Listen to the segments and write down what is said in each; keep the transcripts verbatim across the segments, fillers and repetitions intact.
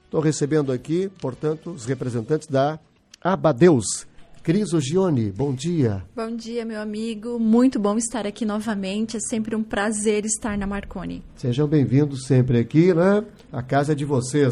Estou recebendo aqui, portanto, os representantes da Abadeus. Cris Ogione, bom dia. Bom dia, meu amigo. Muito bom estar aqui novamente. É sempre um prazer estar na Marconi. Sejam bem-vindos sempre aqui, né? A casa é de vocês.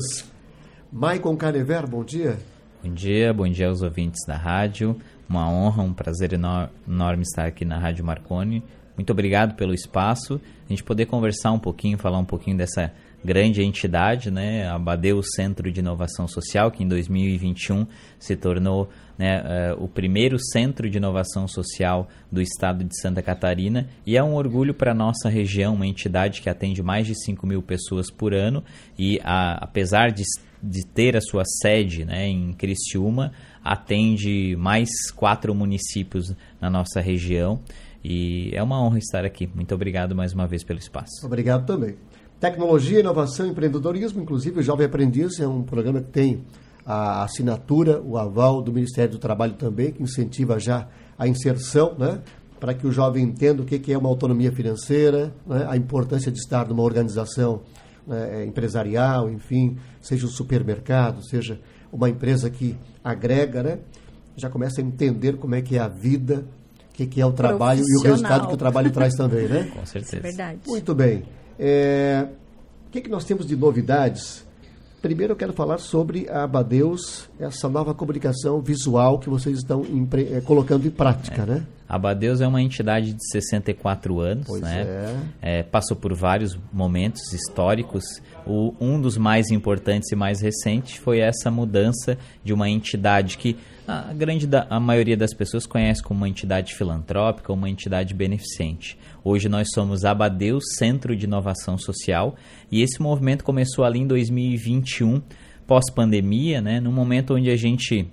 Maicon Canever, bom dia. Bom dia, bom dia aos ouvintes da rádio. Uma honra, um prazer enorme estar aqui na Rádio Marconi. Muito obrigado pelo espaço. A gente poder conversar um pouquinho, falar um pouquinho dessa grande entidade, né? A Abadeus Centro de Inovação Social, que em dois mil e vinte e um se tornou, né, uh, o primeiro centro de inovação social do estado de Santa Catarina, e é um orgulho para a nossa região, uma entidade que atende mais de cinco mil pessoas por ano, e a, apesar de, de ter a sua sede, né, em Criciúma, atende mais quatro municípios na nossa região, e é uma honra estar aqui. Muito obrigado mais uma vez pelo espaço. Obrigado também. Tecnologia, inovação e empreendedorismo, inclusive o Jovem Aprendiz é um programa que tem a assinatura, o aval do Ministério do Trabalho também, que incentiva já a inserção, né, para que o jovem entenda o que é uma autonomia financeira, né, a importância de estar numa organização, né, empresarial, enfim, seja um supermercado, seja uma empresa que agrega, né, já começa a entender como é que é a vida, o que, que é o trabalho e o resultado que o trabalho traz também, né? Com certeza. É verdade. Muito bem. É, o que, que nós temos de novidades? Primeiro eu quero falar sobre a Abadeus, essa nova comunicação visual que vocês estão empre, é, colocando em prática, é. né? A Abadeus é uma entidade de sessenta e quatro anos, pois né? É. É, passou por vários momentos históricos. O, um dos mais importantes e mais recentes foi essa mudança de uma entidade que a, grande da, a maioria das pessoas conhece como uma entidade filantrópica, uma entidade beneficente. Hoje nós somos Abadeus Centro de Inovação Social, e esse movimento começou ali em dois mil e vinte e um, pós-pandemia, né? Num momento onde a gente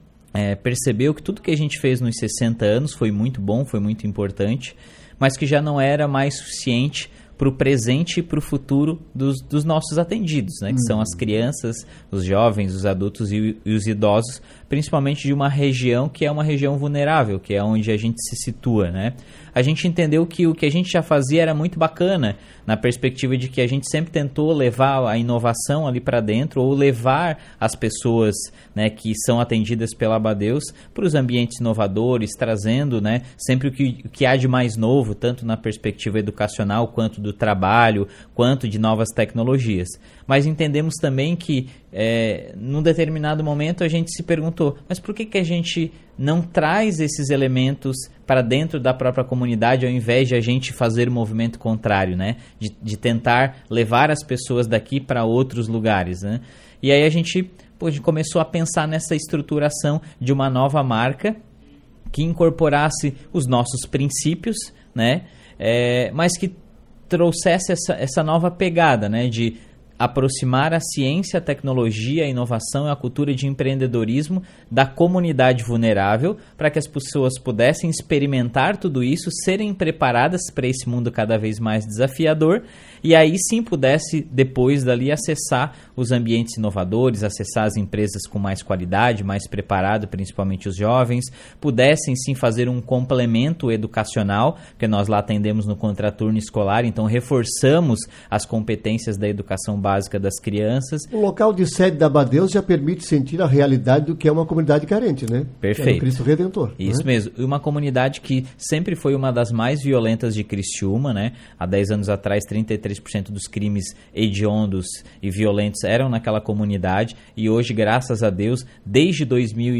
É, percebeu que tudo que a gente fez nos sessenta anos foi muito bom, foi muito importante, mas que já não era mais suficiente para o presente e para o futuro dos, dos nossos atendidos, né? Que hum. são as crianças, os jovens, os adultos e, e os idosos, principalmente de uma região que é uma região vulnerável, que é onde a gente se situa, né? A gente entendeu que o que a gente já fazia era muito bacana, na perspectiva de que a gente sempre tentou levar a inovação ali para dentro, ou levar as pessoas, né, que são atendidas pela Abadeus para os ambientes inovadores, trazendo, né, sempre o que, o que há de mais novo, tanto na perspectiva educacional, quanto do trabalho, quanto de novas tecnologias. Mas entendemos também que, é, num determinado momento, a gente se perguntou, mas por que que a gente não traz esses elementos para dentro da própria comunidade, ao invés de a gente fazer o movimento contrário, né? De, de tentar levar as pessoas daqui para outros lugares, né? E aí a gente, pô, a gente começou a pensar nessa estruturação de uma nova marca que incorporasse os nossos princípios, né? É, mas que trouxesse essa, essa nova pegada, né? De aproximar a ciência, a tecnologia, a inovação e a cultura de empreendedorismo da comunidade vulnerável, para que as pessoas pudessem experimentar tudo isso, serem preparadas para esse mundo cada vez mais desafiador, e aí sim pudesse, depois dali, acessar os ambientes inovadores, acessar as empresas com mais qualidade, mais preparado, principalmente os jovens, pudessem sim fazer um complemento educacional, porque nós lá atendemos no contraturno escolar, então reforçamos as competências da educação básica das crianças. O local de sede da Abadeus já permite sentir a realidade do que é uma comunidade carente, né? Perfeito. Que é o Cristo Redentor. Isso, né? Mesmo. E uma comunidade que sempre foi uma das mais violentas de Criciúma, né? Há dez anos atrás, trinta e três por cento dos crimes hediondos e violentos eram naquela comunidade, e hoje, graças a Deus, desde dois mil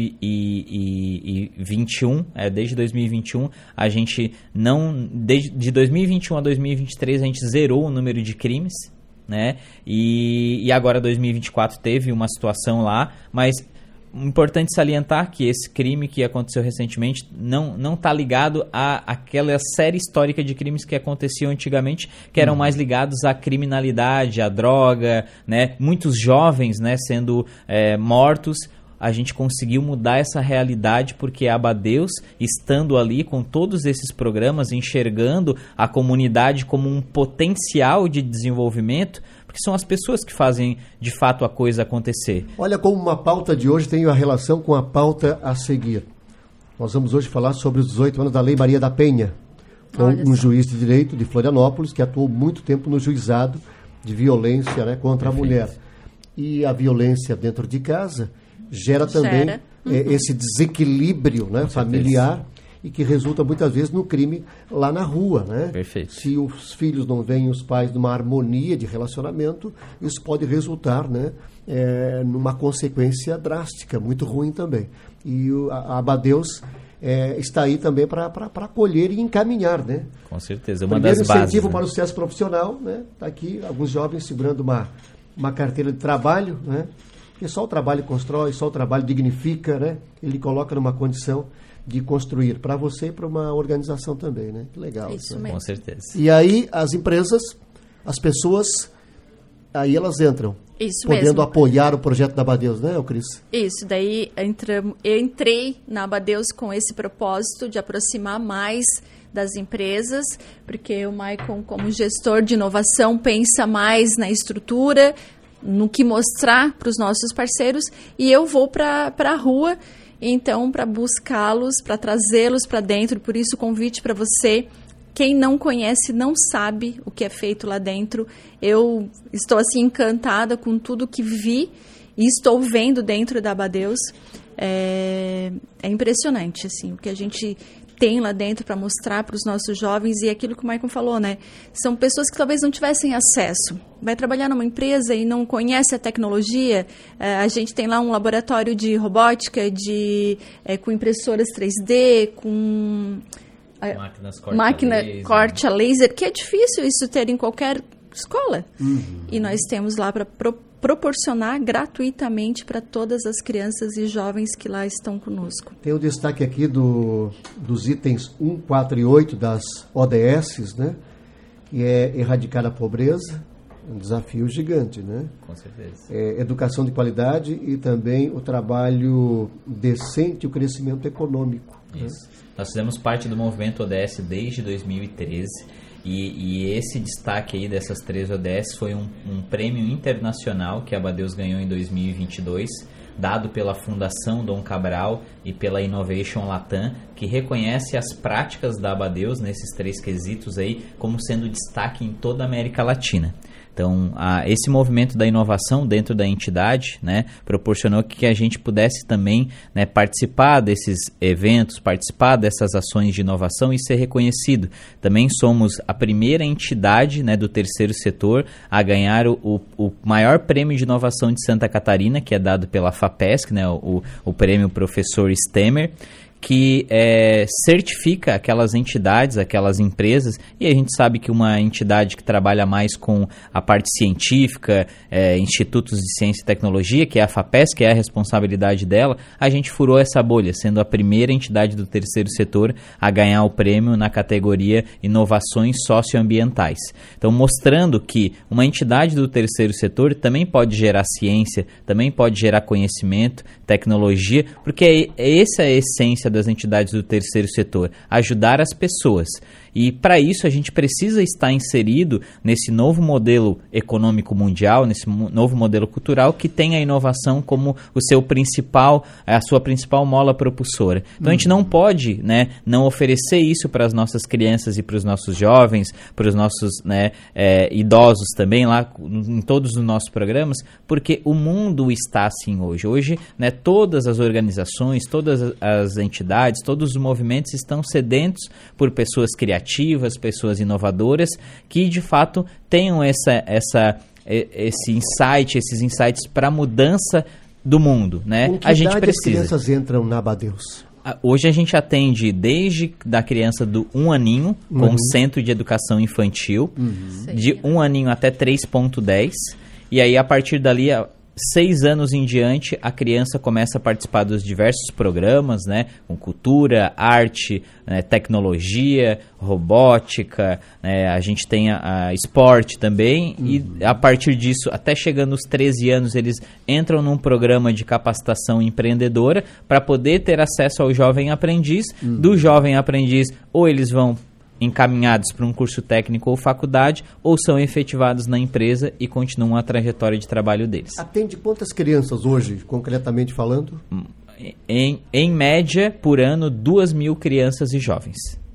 e vinte e um, é, desde dois mil e vinte e um, a gente não, desde, de dois mil e vinte e um a dois mil e vinte e três, a gente zerou o número de crimes, né? E, e agora dois mil e vinte e quatro teve uma situação lá, mas importante salientar que esse crime que aconteceu recentemente não não está ligado à aquela série histórica de crimes que aconteciam antigamente, que eram uhum. mais ligados à criminalidade, à droga, né? Muitos jovens, né, sendo é, mortos. A gente conseguiu mudar essa realidade porque a Abadeus, estando ali com todos esses programas, enxergando a comunidade como um potencial de desenvolvimento, porque são as pessoas que fazem de fato a coisa acontecer. Olha como uma pauta de hoje tem a relação com a pauta a seguir. Nós vamos hoje falar sobre os dezoito anos da Lei Maria da Penha, com um juiz de direito de Florianópolis que atuou muito tempo no juizado de violência, né, contra Perfeito. a mulher. e a violência dentro de casa gera também Gera. Uhum. é, esse desequilíbrio, né, familiar, e que resulta muitas vezes no crime lá na rua, né? Perfeito. Se os filhos não veem os pais numa harmonia de relacionamento, isso pode resultar, né, é, numa consequência drástica, muito ruim também. E o, a, a Abadeus é, está aí também para acolher e encaminhar, né? Com certeza, uma Primeiro das bases. incentivo né? para o sucesso profissional, né? Está aqui alguns jovens segurando uma, uma carteira de trabalho, né? Porque só o trabalho constrói, só o trabalho dignifica, né? Ele coloca numa condição de construir para você e para uma organização também, né? Que legal. Isso né? mesmo. Com certeza. E aí as empresas, as pessoas, aí elas entram. Isso podendo mesmo. apoiar o projeto da Abadeus, né, Cris? Isso, daí entramos, eu entrei na Abadeus com esse propósito de aproximar mais das empresas, porque o Maicon, como gestor de inovação, pensa mais na estrutura, no que mostrar para os nossos parceiros, e eu vou para a rua, então, para buscá-los, para trazê-los para dentro. Por isso, o convite para você. Quem não conhece, não sabe o que é feito lá dentro. Eu estou, assim, encantada com tudo que vi e estou vendo dentro da Abadeus. É, é impressionante, assim, o que a gente tem lá dentro para mostrar para os nossos jovens. E aquilo que o Maicon falou, né? São pessoas que talvez não tivessem acesso. Vai trabalhar numa empresa e não conhece a tecnologia. É, a gente tem lá um laboratório de robótica, de, é, com impressoras três D, com... Máquinas corte máquina a laser. corte a laser, que é difícil isso ter em qualquer escola. Uhum. E nós temos lá para pro, proporcionar gratuitamente para todas as crianças e jovens que lá estão conosco. Tem o destaque aqui do, dos itens um, quatro e oito das O D Ss, né? Que é erradicar a pobreza, um desafio gigante, né? Com certeza. É, educação de qualidade e também o trabalho decente e o crescimento econômico. Isso. Né? Nós fizemos parte do movimento O D S desde dois mil e treze e, e esse destaque aí dessas três O D S foi um, um prêmio internacional que a Abadeus ganhou em dois mil e vinte e dois, dado pela Fundação Dom Cabral e pela Innovation Latam, que reconhece as práticas da Abadeus nesses três quesitos aí como sendo destaque em toda a América Latina. Então, a, esse movimento da inovação dentro da entidade, né, proporcionou que a gente pudesse também, né, participar desses eventos, participar dessas ações de inovação e ser reconhecido. Também somos a primeira entidade, né, do terceiro setor a ganhar o, o, o maior prêmio de inovação de Santa Catarina, que é dado pela FAPESC, né, o, o prêmio Professor Stemmer, que é, certifica aquelas entidades, aquelas empresas, e a gente sabe que uma entidade que trabalha mais com a parte científica, é, institutos de ciência e tecnologia, que é a FAPESC, que é a responsabilidade dela, a gente furou essa bolha, sendo a primeira entidade do terceiro setor a ganhar o prêmio na categoria Inovações Socioambientais. Então, mostrando que uma entidade do terceiro setor também pode gerar ciência, também pode gerar conhecimento, tecnologia, porque é essa é a essência das entidades do terceiro setor, ajudar as pessoas. E para isso a gente precisa estar inserido nesse novo modelo econômico mundial, nesse novo modelo cultural que tem a inovação como o seu principal, a sua principal mola propulsora. Então, uhum. a gente não pode, né, não oferecer isso para as nossas crianças e para os nossos jovens, para os nossos, né, é, idosos também lá em todos os nossos programas, porque o mundo está assim hoje. Hoje, né, todas as organizações, todas as entidades, todos os movimentos estão sedentos por pessoas criativas, pessoas inovadoras, que de fato tenham essa, essa, esse insight, esses insights para a mudança do mundo, né? Com que a gente idade precisa. As crianças entram na Abadeus? Hoje a gente atende desde da criança do um aninho, uhum. com Centro de Educação Infantil, uhum. de um aninho até três ponto dez, e aí a partir dali... Seis anos em diante, a criança começa a participar dos diversos programas, né? Com cultura, arte, né? Tecnologia, robótica, né? A gente tem a, a esporte também, uhum. e a partir disso, até chegando aos treze anos, eles entram num programa de capacitação empreendedora para poder ter acesso ao jovem aprendiz. Uhum. Do jovem aprendiz, ou eles vão encaminhados para um curso técnico ou faculdade, ou são efetivados na empresa e continuam a trajetória de trabalho deles. Atende quantas crianças hoje, concretamente falando? Em, em média, por ano, duas mil crianças e jovens.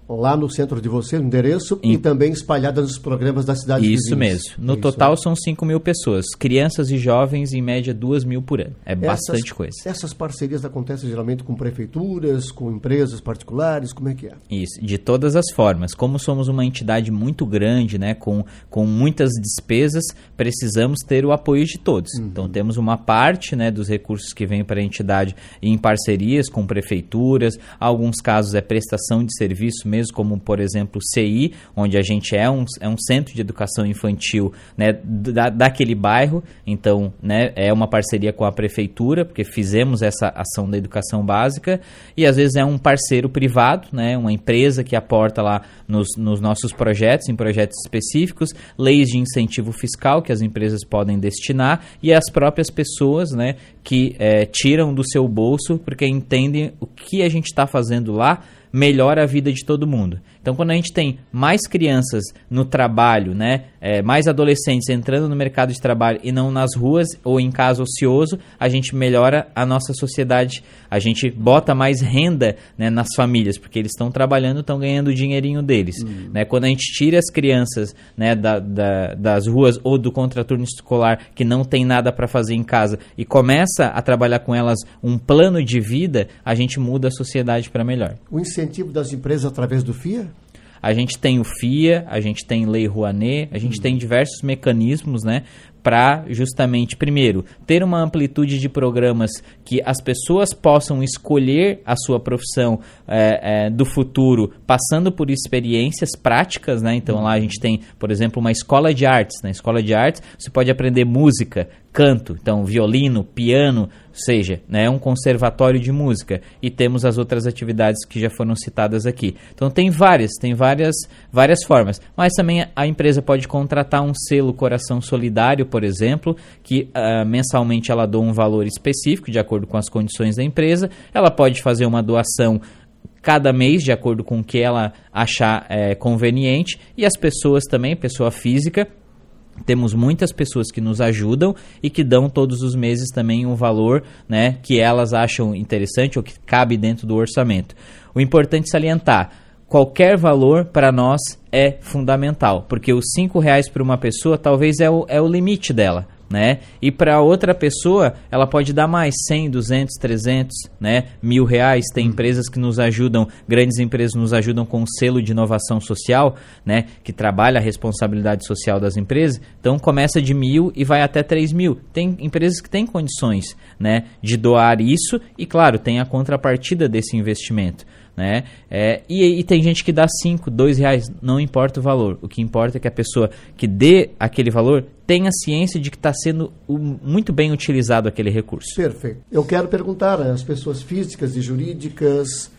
lá no centro de você, no endereço, em... e também espalhada nos programas da cidade de Isso mesmo. No é total isso. São cinco mil pessoas. Crianças e jovens, em média, duas mil por ano. É essas, bastante coisa. Essas parcerias acontecem geralmente com prefeituras, com empresas particulares, como é que é? Isso, de todas as formas. Como somos uma entidade muito grande, né, com, com muitas despesas, precisamos ter o apoio de todos. Uhum. Então, temos uma parte, né, dos recursos que vem para a entidade em parcerias com prefeituras, alguns casos é prestação de serviço mesmo, como, por exemplo, o C I, onde a gente é um, é um centro de educação infantil, né, da, daquele bairro. Então, né, é uma parceria com a prefeitura, porque fizemos essa ação da educação básica, e às vezes é um parceiro privado, né, uma empresa que aporta lá nos, nos nossos projetos, em projetos específicos, leis de incentivo fiscal que as empresas podem destinar, e as próprias pessoas, né, que é, tiram do seu bolso, porque entendem o que a gente está fazendo lá, melhora a vida de todo mundo. Então, quando a gente tem mais crianças no trabalho, né, é, mais adolescentes entrando no mercado de trabalho e não nas ruas ou em casa ocioso, a gente melhora a nossa sociedade, a gente bota mais renda, né, nas famílias, porque eles estão trabalhando, estão ganhando o dinheirinho deles. Uhum. Né? Quando a gente tira as crianças, né, da, da, das ruas ou do contraturno escolar, que não tem nada para fazer em casa, e começa a trabalhar com elas um plano de vida, a gente muda a sociedade para melhor. O incentivo das empresas através do F I A? A gente tem o F I A, a gente tem Lei Rouanet, a gente uhum. tem diversos mecanismos, né, para justamente, primeiro, ter uma amplitude de programas que as pessoas possam escolher a sua profissão é, é, do futuro, passando por experiências práticas, né? Então, uhum. lá a gente tem, por exemplo, uma escola de artes. Na escola de artes, você pode aprender música, canto, então violino, piano, seja, né, um conservatório de música, e temos as outras atividades que já foram citadas aqui. Então tem várias, tem várias, várias formas, mas também a empresa pode contratar um selo Coração Solidário, por exemplo, que uh, mensalmente ela doa um valor específico de acordo com as condições da empresa. Ela pode fazer uma doação cada mês, de acordo com o que ela achar é, conveniente, e as pessoas também, pessoa física, temos muitas pessoas que nos ajudam e que dão todos os meses também um valor, né, que elas acham interessante ou que cabe dentro do orçamento. O importante é salientar, qualquer valor para nós é fundamental, porque os cinco reais para uma pessoa talvez é o, é o limite dela, né? E para outra pessoa, ela pode dar mais, cem, duzentos, trezentos, né? Mil reais. Tem empresas que nos ajudam, grandes empresas nos ajudam com o selo de inovação social, né? Que trabalha a responsabilidade social das empresas. Então, começa de mil e vai até três mil. Tem empresas que têm condições, né, de doar isso e, claro, tem a contrapartida desse investimento. Né? É, e, e tem gente que dá cinco, dois reais, não importa o valor. O que importa é que a pessoa que dê aquele valor tenha ciência de que está sendo o, muito bem utilizado aquele recurso. Perfeito. Eu quero perguntar às pessoas físicas e jurídicas,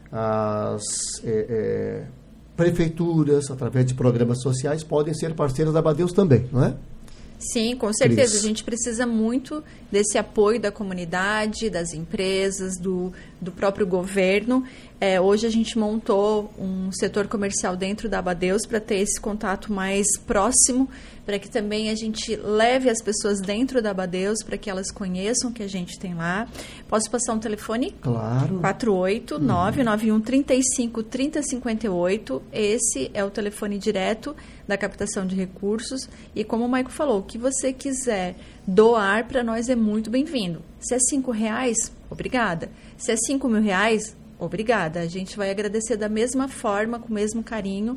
as é, é, prefeituras, através de programas sociais, podem ser parceiras da Abadeus também, não é? Sim, com certeza. Cris. A gente precisa muito desse apoio da comunidade, das empresas, do, do próprio governo. É, hoje a gente montou um setor comercial dentro da Abadeus para ter esse contato mais próximo, para que também a gente leve as pessoas dentro da Abadeus, para que elas conheçam o que a gente tem lá. Posso passar um telefone? Claro. quatro oito nove nove um três cinco três zero cinco oito. Esse é o telefone direto da captação de recursos. E como o Maico falou, o que você quiser doar para nós é muito bem-vindo. Se é cinco reais, obrigada. Se é cinco mil reais, obrigada. A gente vai agradecer da mesma forma, com o mesmo carinho.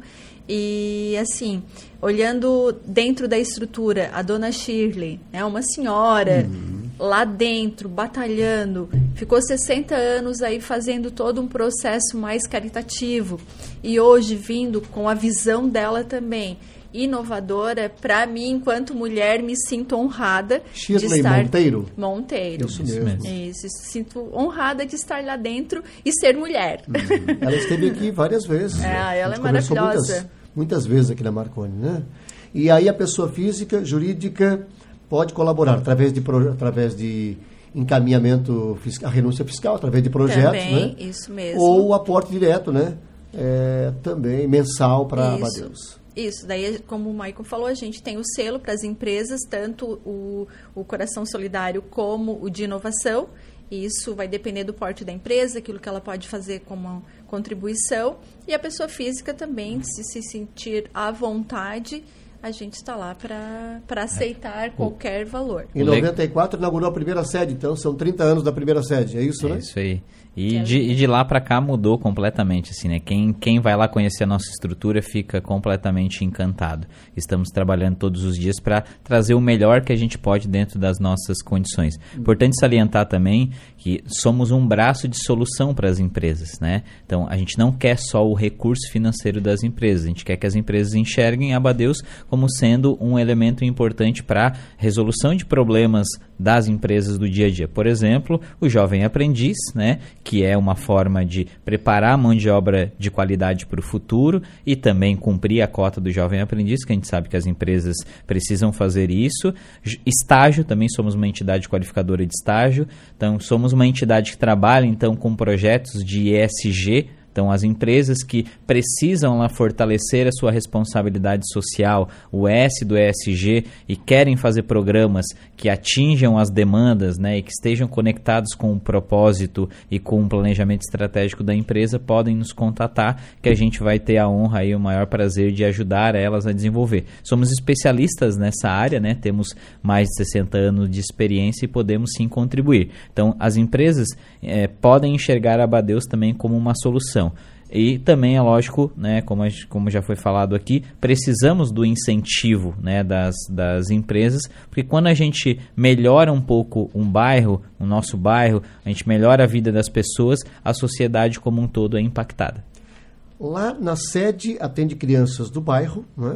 E, assim, olhando dentro da estrutura, a dona Shirley, né, uma senhora, uhum. lá dentro, batalhando, ficou sessenta anos aí fazendo todo um processo mais caritativo. E hoje, vindo com a visão dela também, inovadora, para mim, enquanto mulher, me sinto honrada Shirley de estar... Monteiro? Monteiro. Isso mesmo. Isso, sinto honrada de estar lá dentro e ser mulher. Uhum. Ela esteve aqui várias vezes. É, ela é maravilhosa. Muitas, muitas vezes aqui na Marconi, né? E aí a pessoa física, jurídica, pode colaborar através de, pro, através de encaminhamento fiscal, a renúncia fiscal, através de projetos, também, né? Isso mesmo. Ou o aporte direto, né? É, também mensal para a Abadeus. Isso, daí, como o Maicon falou, a gente tem o selo para as empresas, tanto o, o Coração Solidário como o de inovação, E isso vai depender do porte da empresa, aquilo que ela pode fazer como contribuição. E a pessoa física também, se se sentir à vontade, a gente está lá para aceitar é. qualquer valor. Em noventa e quatro inaugurou a primeira sede, então são trinta anos da primeira sede, é isso, é né? É isso aí. E de, e de lá para cá mudou completamente, assim, né? Quem, quem vai lá conhecer a nossa estrutura fica completamente encantado. Estamos trabalhando todos os dias para trazer o melhor que a gente pode dentro das nossas condições. Importante salientar também que somos um braço de solução para as empresas, né? Então, a gente não quer só o recurso financeiro das empresas, a gente quer que as empresas enxerguem a Abadeus como sendo um elemento importante para a resolução de problemas das empresas do dia a dia. Por exemplo, o jovem aprendiz, né, que é uma forma de preparar a mão de obra de qualidade para o futuro e também cumprir a cota do jovem aprendiz, que a gente sabe que as empresas precisam fazer isso. Estágio, também somos uma entidade qualificadora de estágio, então somos uma entidade que trabalha então com projetos de E S G. Então, as empresas que precisam lá fortalecer a sua responsabilidade social, o S do E S G, e querem fazer programas que atinjam as demandas, né, e que estejam conectados com o propósito e com o planejamento estratégico da empresa, podem nos contatar, que a gente vai ter a honra e o maior prazer de ajudar elas a desenvolver. Somos especialistas nessa área, né, temos mais de sessenta anos de experiência e podemos sim contribuir. Então, as empresas eh, podem enxergar a Abadeus também como uma solução. E também é lógico, né, como, a, como já foi falado aqui, precisamos do incentivo, né, das, das empresas, porque quando a gente melhora um pouco um bairro, o nosso bairro, a gente melhora a vida das pessoas, a sociedade como um todo é impactada. Lá na sede atende crianças do bairro, né?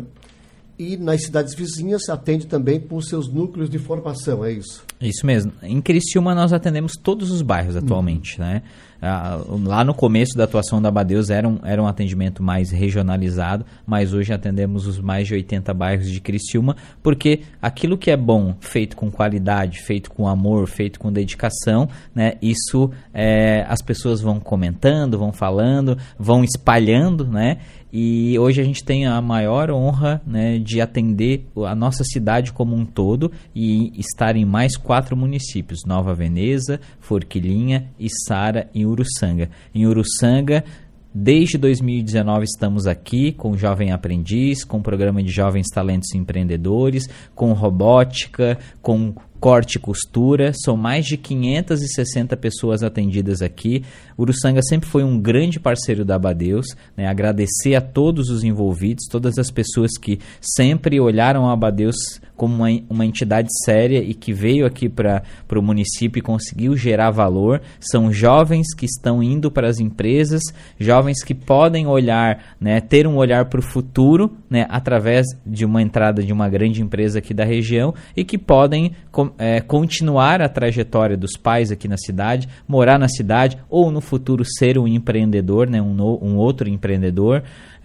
E nas cidades vizinhas atende também por seus núcleos de formação, é isso? Isso mesmo. Em Criciúma nós atendemos todos os bairros atualmente, uhum. né? Ah, lá no começo da atuação da Abadeus era um, era um atendimento mais regionalizado, mas hoje atendemos os mais de oitenta bairros de Criciúma, porque aquilo que é bom, feito com qualidade, feito com amor, feito com dedicação, né? Isso é, as pessoas vão comentando, vão falando, vão espalhando, né? E hoje a gente tem a maior honra, né, de atender a nossa cidade como um todo e estar em mais quatro municípios, Nova Veneza, Forquilinha, Içara e Uruçanga. Em Uruçanga, desde dois mil e dezenove estamos aqui com o Jovem Aprendiz, com o programa de Jovens Talentos Empreendedores, com robótica, com corte e costura. São mais de quinhentas e sessenta pessoas atendidas aqui. Uruçanga sempre foi um grande parceiro da Abadeus, né? Agradecer a todos os envolvidos, todas as pessoas que sempre olharam a Abadeus como uma, uma entidade séria e que veio aqui para o município e conseguiu gerar valor. São jovens que estão indo para as empresas, jovens que podem olhar, né, ter um olhar para o futuro, né, através de uma entrada de uma grande empresa aqui da região e que podem com, é, continuar a trajetória dos pais aqui na cidade, morar na cidade ou no futuro ser um empreendedor, né, um, no, um outro empreendedor.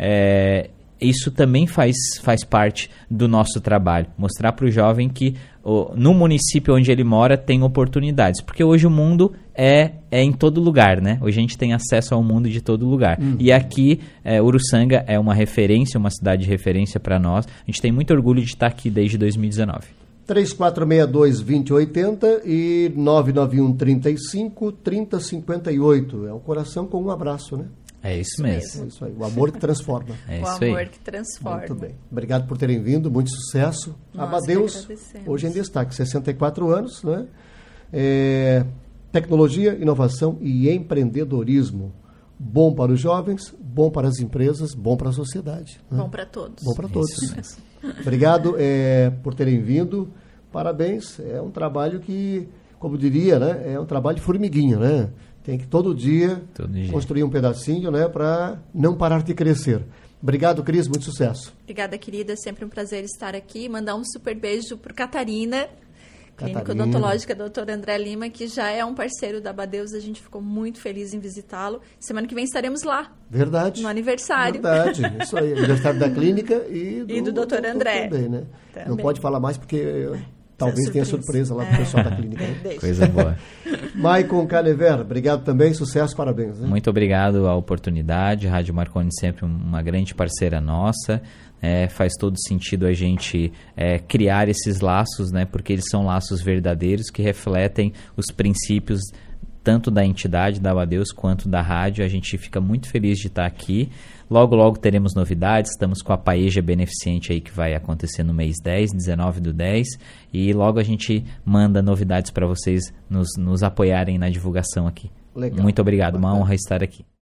É, isso também faz, faz parte do nosso trabalho, mostrar para o jovem que oh, no município onde ele mora tem oportunidades, porque hoje o mundo é, é em todo lugar, né? Hoje a gente tem acesso ao mundo de todo lugar. Uhum. E aqui, é, Uruçanga é uma referência, uma cidade de referência para nós. A gente tem muito orgulho de estar aqui desde dois mil e dezenove. três quatro seis dois, dois zero oito zero e nove nove um, três cinco, três zero cinco oito. É um coração com um abraço, né? É isso mesmo. É isso aí, o amor que transforma. É isso o amor aí. que transforma. Muito bem. Obrigado por terem vindo, muito sucesso. Nós Abadeus, hoje em destaque, sessenta e quatro anos, né? É, tecnologia, inovação e empreendedorismo. Bom para os jovens, bom para as empresas, bom para a sociedade. Né? Bom para todos. Bom para todos. Obrigado é, por terem vindo. Parabéns. É um trabalho que, como diria, né? É um trabalho de formiguinha, né? Tem que todo dia, todo dia. construir um pedacinho, né, para não parar de crescer. Obrigado, Cris, muito sucesso. Obrigada, querida, sempre um prazer estar aqui. Mandar um super beijo para Catarina, Clínica Odontológica doutor André Lima, que já é um parceiro da Abadeus. A gente ficou muito feliz em visitá-lo. Semana que vem estaremos lá. Verdade. No aniversário. Verdade, isso aí. Aniversário da clínica e do, e do doutor André. Também, né? Também. Não pode falar mais porque... Talvez surpresa. tenha surpresa lá para o pessoal da clínica. Né? Coisa boa. Maicon Canever, obrigado também, sucesso, parabéns. Né? Muito obrigado à oportunidade, Rádio Marconi sempre uma grande parceira nossa, é, faz todo sentido a gente é, criar esses laços, né, porque eles são laços verdadeiros que refletem os princípios tanto da entidade, da Abadeus, quanto da rádio. A gente fica muito feliz de estar aqui. Logo, logo teremos novidades. Estamos com a Paeja Beneficente aí que vai acontecer no mês dez, dezenove do dez. E logo a gente manda novidades para vocês nos, nos apoiarem na divulgação aqui. Legal. Muito obrigado, Bacana. Uma honra estar aqui.